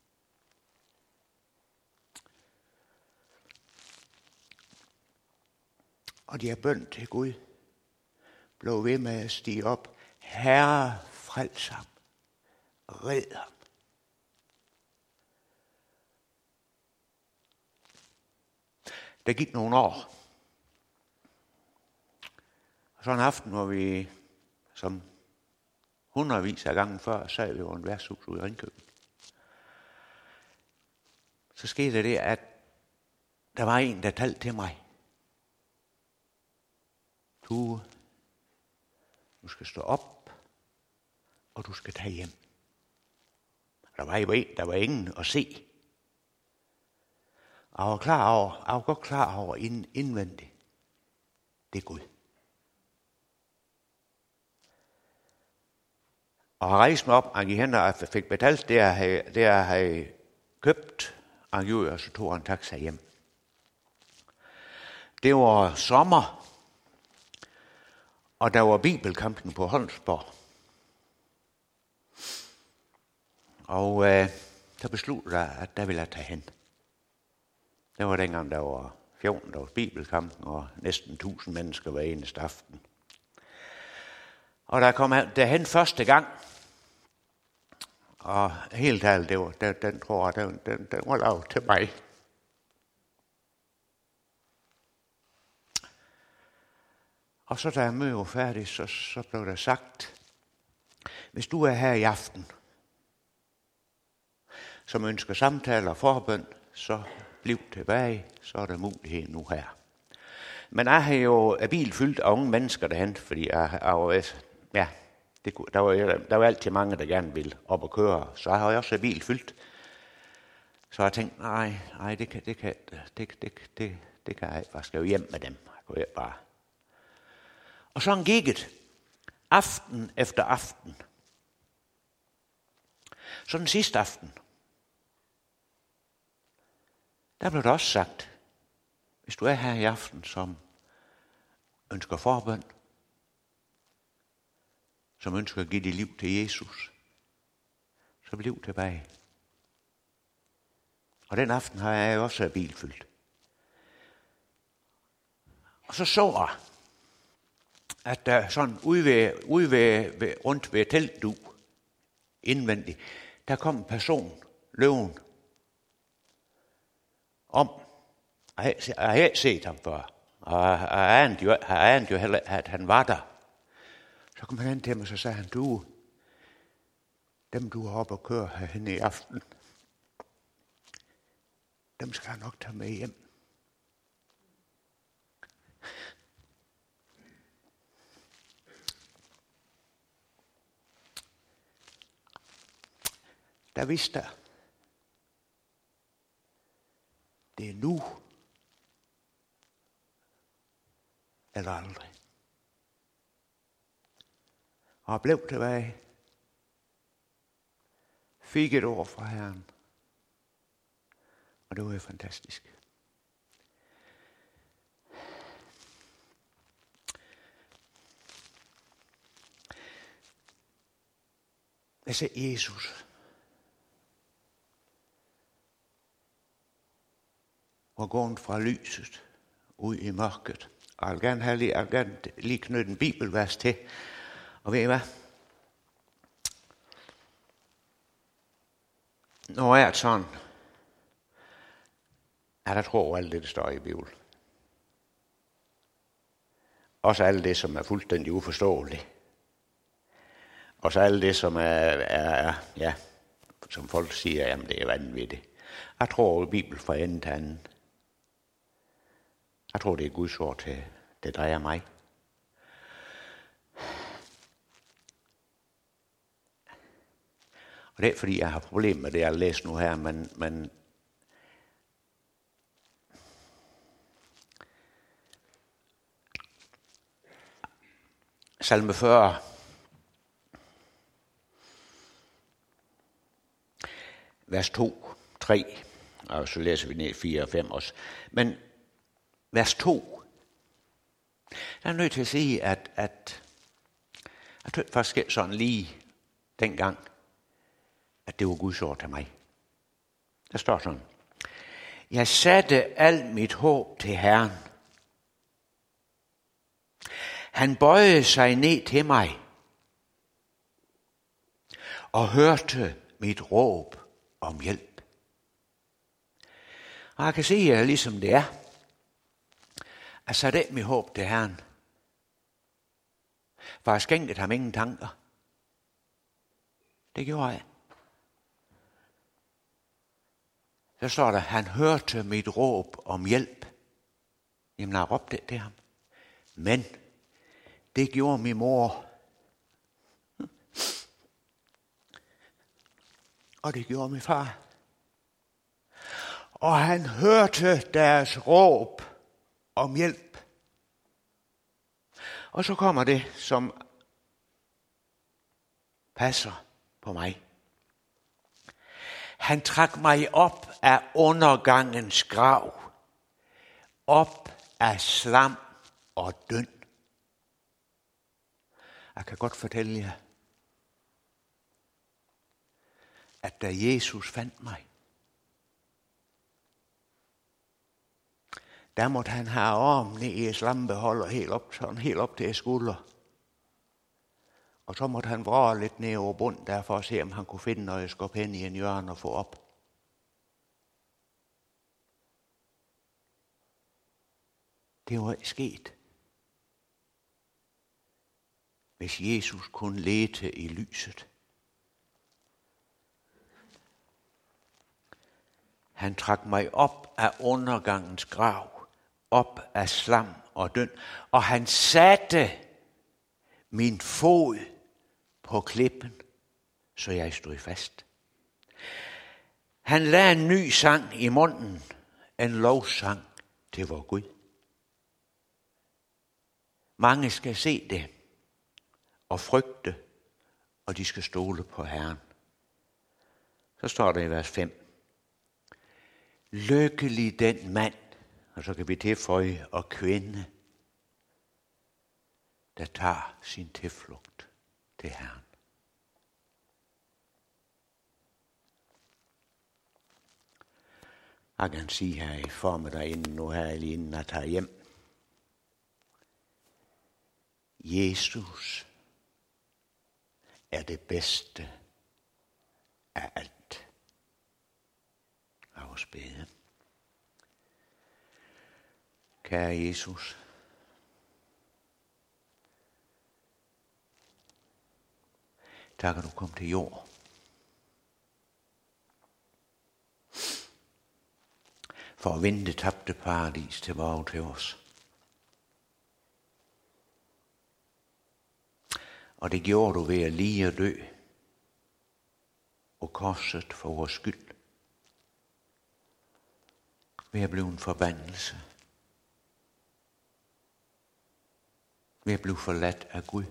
Og de har bønt til Gud. Blev ved med at stige op. Herre, frels ham. Red ham. Der gik nogle år. Og så en aften, hvor vi som hundredvis af gange før sad vi over en værtshus ude i Ringkøbing. Så skete det, at der var en, der talte til mig. Du, du skal stå op, og du skal tage hjem. Der var jo en, der var ingen at se. Og jeg var klar over, jeg var godt klar over indvendigt. Det er Gud. Og jeg rejste mig op, og gik hen og fik betalt det, jeg havde, det, jeg havde købt. Og gjorde, og så tog han taxa hjem. Det var sommer, og der var bibelkampen på Holmsborg. Og øh, så besluttede jeg, at der ville jeg tage hen. Det var dengang, der var fjorten dages bibelkampen, og næsten tusind mennesker hver eneste aften. Og der kom jeg derhen første gang, og helt ærligt, det var, den, den tror jeg, den, den, den var lavet til mig. Og så da jeg møde var færdig, så, så blev der sagt, hvis du er her i aften, som ønsker samtaler og forbøn, så bliv tilbage, så er der mulighed nu her. Men jeg har jo bil fyldt af unge mennesker derhen, fordi jeg, jeg var, ja, det, der, var, der var altid mange, der gerne ville op og køre, så jeg har også bil fyldt. Så jeg tænkte, nej, nej, det kan, det kan, det, det, det, det kan jeg ikke, jeg skal jo hjem med dem. Jeg kunne ikke bare. Og sådan gik det, aften efter aften. Så den sidste aften, der blev der også sagt, hvis du er her i aften, som ønsker forbøn, som ønsker at give dit liv til Jesus, så bliv tilbage. Og den aften har jeg også bil fyldt. Og så så jeg, at der sådan ude, ved, ude ved, ved, rundt ved teltdu, indvendigt, der kom en person, løven, om, jeg har ikke set ham før, og jeg anede jo, jo heller, at han var der. Så kom han hen til mig, og så sagde han, du, dem du har op og køre herhen i aften, dem skal jeg nok tage med hjem. Der vidste jeg, det er nu, eller aldrig. Og jeg blev tilbage, fik et ord fra Herren, og det var jo fantastisk. Jeg sagde, Jesus var gået fra lyset ud i mørket. Og jeg vil gerne have lige, jeg vil gerne lige knytte en bibelvers til. Og ved I hvad? Når jeg er sådan, at jeg tror alt det, der står i Bibelen. Også alt det, som er fuldstændig uforståeligt. Og så alt det, som er, er, ja, som folk siger, jamen det er vanvittigt. Jeg tror, at Bibelen fra ende til anden. Jeg tror, det er Guds ord til, det drejer mig. Og det er, fordi jeg har problemer med det, jeg læser nu her, men, men salme fyrre, vers to, tre, og så læser vi ned fire og fem også. Men vers to, der er nødt til at sige, at, at jeg tror faktisk sådan lige dengang, at det var Guds ord til mig. Der står sådan, jeg satte alt mit håb til Herren. Han bøjede sig ned til mig og hørte mit råb om hjælp. Og jeg kan sige jer ligesom det er. Jeg satte mit håb til Herren. For jeg skænkede ham ingen tanker. Det gjorde jeg. Så står der, han hørte mit råb om hjælp. Jamen, jeg råbte det til ham. Men det gjorde min mor. Og det gjorde min far. Og han hørte deres råb om hjælp. Og så kommer det, som passer på mig. Han trak mig op af undergangens grav, op af slam og døn. Jeg kan godt fortælle jer, at da Jesus fandt mig, der måtte han have armen ned i slambeholder helt op, sådan helt op til skulder. Og så måtte han vrage lidt ned over bunden der for at se, om han kunne finde noget skub hen i en hjørne og få op. Det var sket, hvis Jesus kunne lete i lyset. Han trak mig op af undergangens grav, op af slam og døn, og han satte min fod på klippen, så jeg stod fast. Han lagde en ny sang i munden, en lovsang til vor Gud. Mange skal se det og frygte, og de skal stole på Herren. Så står der i vers fem. Lykkelig den mand, og så kan vi tilføje, og kvinde, der tager sin tilflugt til Herren. Jeg kan sige her i formiddag inden nu her, lige inden jeg tager hjem. Jesus er det bedste af alt. Lad os bede. Kære Jesus, tak at du kom til jord. For at vinde det tabte paradis tilbage til os. Og det gjorde du ved at lide og dø og korset for vores skyld. Ved at blive en forbandelse. Ved at blive forladt af Gud.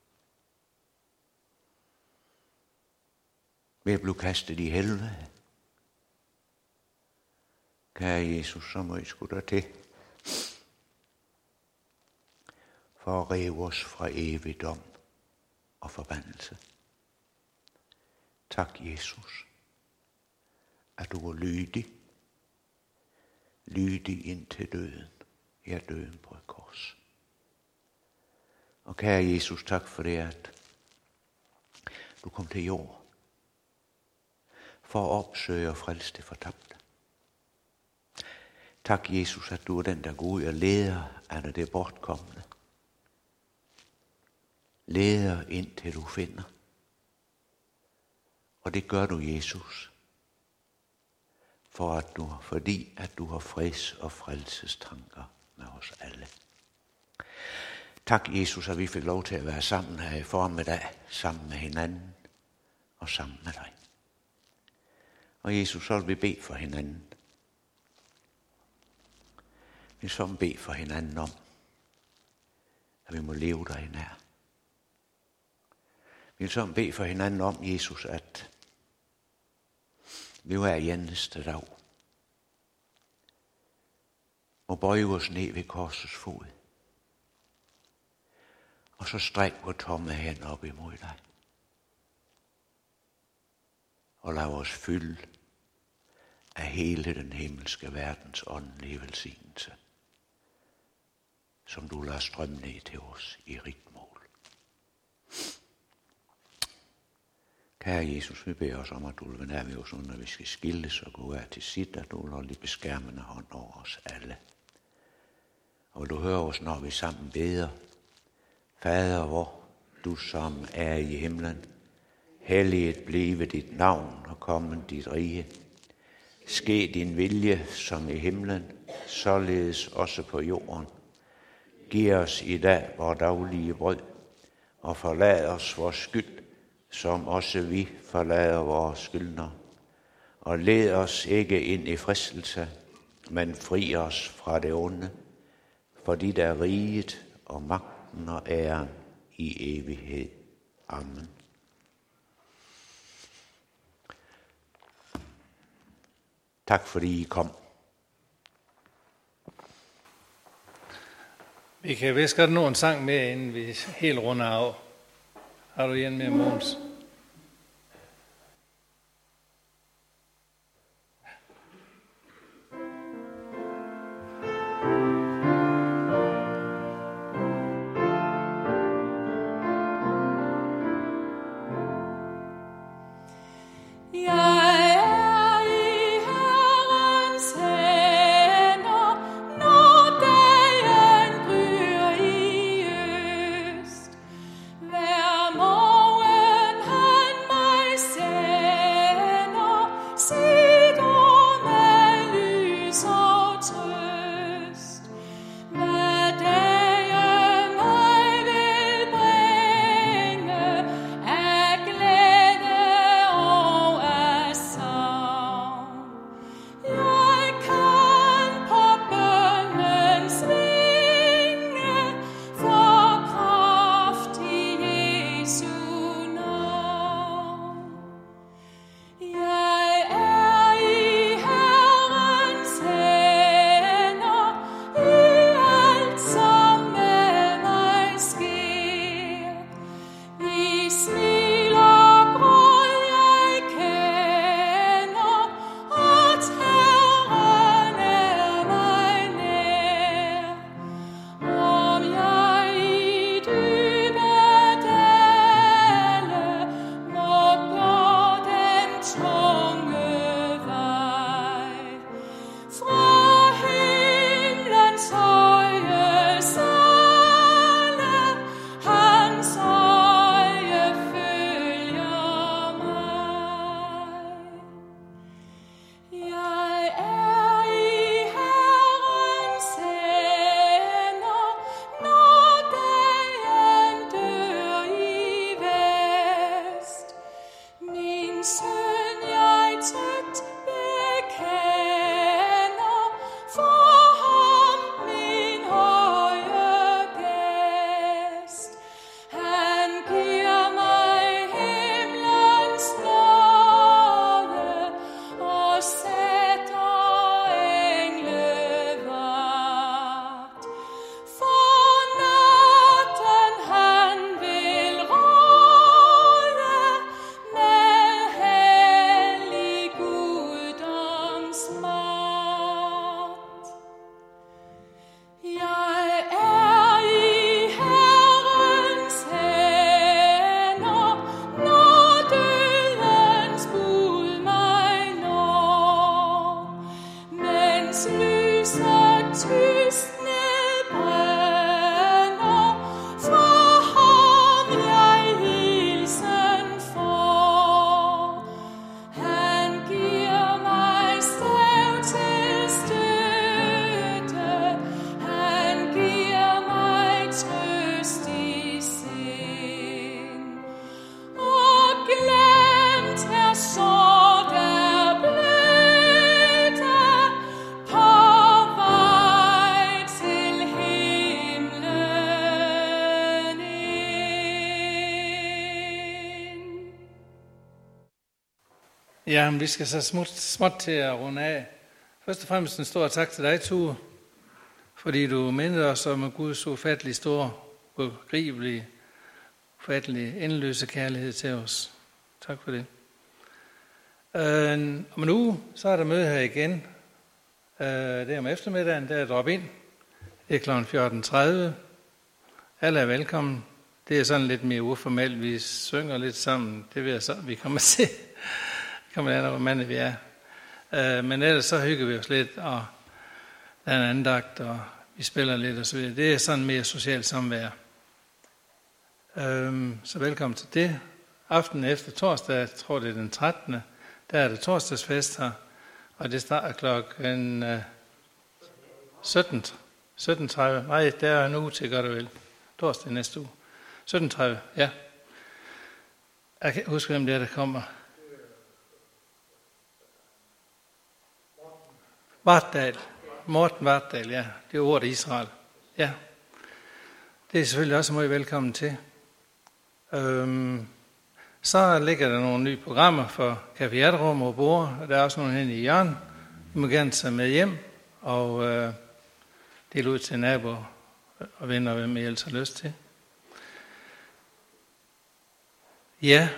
Ved at blive kastet i helvede. Kære Jesus, så må I skulle der til. For at rive os fra evig dom og forbandelse. Tak, Jesus, at du var lydig. Lydig ind til døden. Ja, døden på et kors. Og kære Jesus, tak for det, at du kom til jord. For at opsøge og frelse det fortabte. Tak, Jesus, at du er den, der går ud og leder af det bortkomne. Leder ind til du finder. Og det gør du, Jesus, for at du, fordi at du har freds- og frelsestanker med os alle. Tak, Jesus, at vi fik lov til at være sammen her i formiddag, sammen med hinanden og sammen med dig. Og Jesus, så vil vi bede for hinanden. Vi vil så bede for hinanden om, at vi må leve dig nær. Vi vil så bede for hinanden om, Jesus, at vi hver eneste dag må bøje os ned ved korsets fod. Og så stræk vores tomme hænder op imod dig. Og lad os fylde af hele den himmelske verdens åndelige velsignelse, som du lader strømme ned til os i rigt mål. Kære Jesus, vi beder os om, at du vil være nær ved os, når vi skal skilles og gå af til sit, at du vil holde de beskærmende hånd over os alle. Og du hører os, når vi sammen beder. Fader vor, du som er i himlen, helliget blive dit navn og komme dit rige. Ske din vilje som i himlen, således også på jorden. Giv os i dag vores daglige brød, og forlad os vores skyld, som også vi forlader vores skyldnere. Og led os ikke ind i fristelse, men fri os fra det onde, for dit er riget og magten og æren i evighed. Amen. Tak fordi I kom. Vi kan vist godt nå en sang mere, inden vi helt runder af. Har du en mere, Måns? Ja, men vi skal så småt, småt til at runde af. Først og fremmest en stor tak til dig, Tue, fordi du mindede os om Guds ufattelig store, begribelige, ufattelig, endeløse kærlighed til os. Tak for det. Øh, om en uge, så er der møde her igen. Øh, det er om eftermiddagen, der er drop ind. Det er klokken fjorten tredive. Alle er velkommen. Det er sådan lidt mere uformelt. Vi synger lidt sammen. Det vil jeg så, vi kommer til. Vi kommer an, hvor mange vi er. Øh, men ellers så hygger vi os lidt, og der er en andagt, og vi spiller lidt og så videre. Det er sådan mere socialt samvær. Øh, så velkommen til det. Aftenen efter torsdag, jeg tror det er den trettende, der er det torsdagsfest her, og det starter klokken øh, sytten tredive. Nej, der er en uge til, godt og vel. Torsdag næste uge. sytten tredive, ja. Jeg kan huske, hvem det er, der kommer. Vartdal. Morten Vartdal, ja. Det er ordet Israel. Ja. Det er selvfølgelig også meget velkommen til. Øhm, så ligger der nogle nye programmer for Café Hjerterum og bord, og der er også nogle hen i hjørnet. I må gerne tage med hjem og øh, dele ud til naboer og venner, hvem I ellers har lyst til. Ja.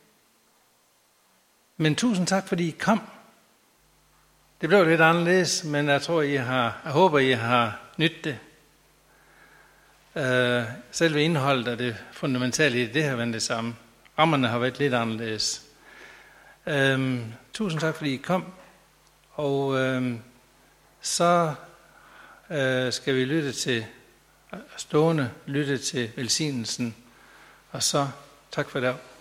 Men tusind tak, fordi I kom. Det blev lidt anderledes, men jeg tror, I har, jeg håber, I har nydt det. Uh, selve indholdet og det fundamentale i det har været det samme. Rammerne har været lidt anderledes. Uh, tusind tak, fordi I kom. Og uh, så uh, skal vi lytte til stående, lytte til velsignelsen. Og så tak for i dag.